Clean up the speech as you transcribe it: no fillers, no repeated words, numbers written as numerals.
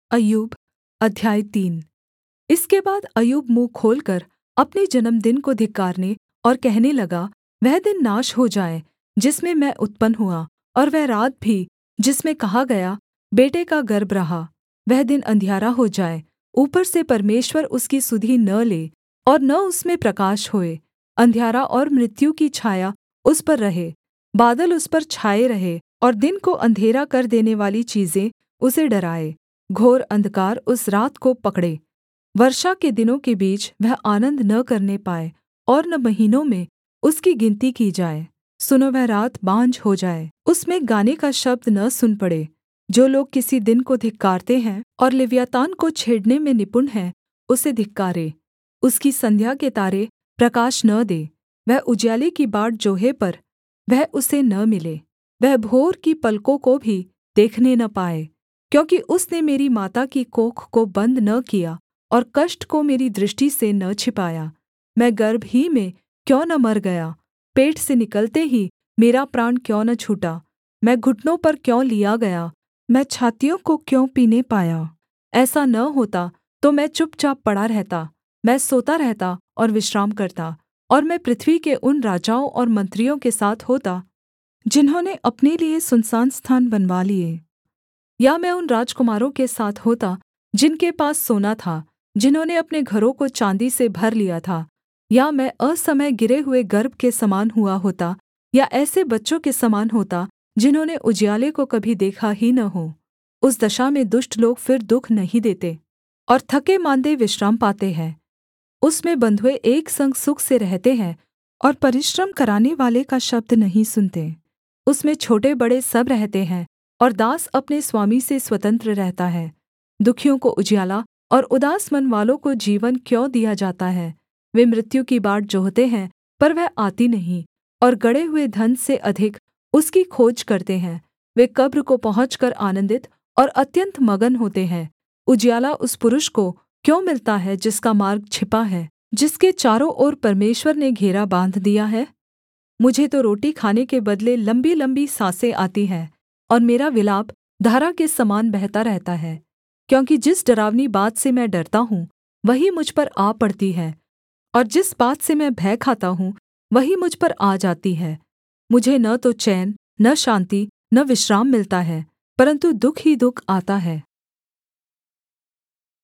अय्यूब अध्याय 3। इसके बाद अय्यूब मुँह खोलकर अपने जन्मदिन को धिक्कारने और कहने लगा, वह दिन नाश हो जाए जिसमें मैं उत्पन्न हुआ, और वह रात भी जिसमें कहा गया, बेटे का गर्भ रहा। वह दिन अंधियारा हो जाए, ऊपर से परमेश्वर उसकी सुधि न ले और न उसमें प्रकाश होए। अंधियारा और मृत्यु की छाया उस पर रहे, बादल उस पर छाए रहे, और दिन को अंधेरा कर देनेवाली चीजें उसे डराएँ। घोर अंधकार उस रात को पकड़े, वर्षा के दिनों के बीच वह आनन्द न करने पाए, और न महीनों में उसकी गिनती की जाए। सुनो, वह रात बाँझ हो जाए, उसमें गाने का शब्द न सुन पड़े। जो लोग किसी दिन को धिक्कारते हैं और लिव्यातान को छेड़ने में निपुण हैं, उसे धिक्कारे। उसकी संध्या के तारे प्रकाश न दें, वह उजियाले की बाट जोहे पर वह उसे न मिले। वह भोर की पलकों को भी देखने न पाए, क्योंकि उसने मेरी माता की कोख को बन्द न किया और कष्ट को मेरी दृष्टि से न छिपाया। मैं गर्भ ही में क्यों न मर गया, पेट से निकलते ही मेरा प्राण क्यों न छूटा। मैं घुटनों पर क्यों लिया गया, मैं छातियों को क्यों पीने पाया। ऐसा न होता तो मैं चुपचाप पड़ा रहता, मैं सोता रहता और विश्राम करता, और मैं पृथ्वी के उन राजाओं और मंत्रियों के साथ होता जिन्होंने अपने लिए सुनसान स्थान बनवा लिए। या मैं उन राजकुमारों के साथ होता जिनके पास सोना था, जिन्होंने अपने घरों को चाँदी से भर लिया था। या मैं असमय गिरे हुए गर्भ के समान हुआ होता, या ऐसे बच्चों के समान होता जिन्होंने उजियाले को कभी देखा ही न हो। उस दशा में दुष्ट लोग फिर दुःख नहीं देते, और थके-माँदे विश्राम पाते हैं। उसमें बँधुए एक संग सुख से रहते हैं, और परिश्रम करानेवाले का शब्द नहीं सुनते। उसमें छोटे-बड़े सब रहते हैं, और दास अपने स्वामी से स्वतंत्र रहता है। दुःखियों को उजियाला और उदास मनवालों को जीवन क्यों दिया जाता है। वे मृत्यु की बाट जोहते हैं, पर वह आती नहीं, और गड़े हुए धन से अधिक उसकी खोज करते हैं। वे कब्र को पहुँचकर आनन्दित और अत्यन्त मगन होते हैं। उजियाला उस पुरुष को क्यों मिलता है जिसका मार्ग छिपा है, जिसके चारों ओर परमेश्वर ने घेरा बाँध दिया है। मुझे तो रोटी खाने के बदले लम्बी-लम्बी साँसें आती हैं, और मेरा विलाप धारा के समान बहता रहता है। क्योंकि जिस डरावनी बात से मैं डरता हूँ, वही मुझ पर आ पड़ती है, और जिस बात से मैं भय खाता हूँ, वही मुझ पर आ जाती है। मुझे न तो चैन, न शान्ति, न विश्राम मिलता है, परन्तु दुःख ही दुःख आता है।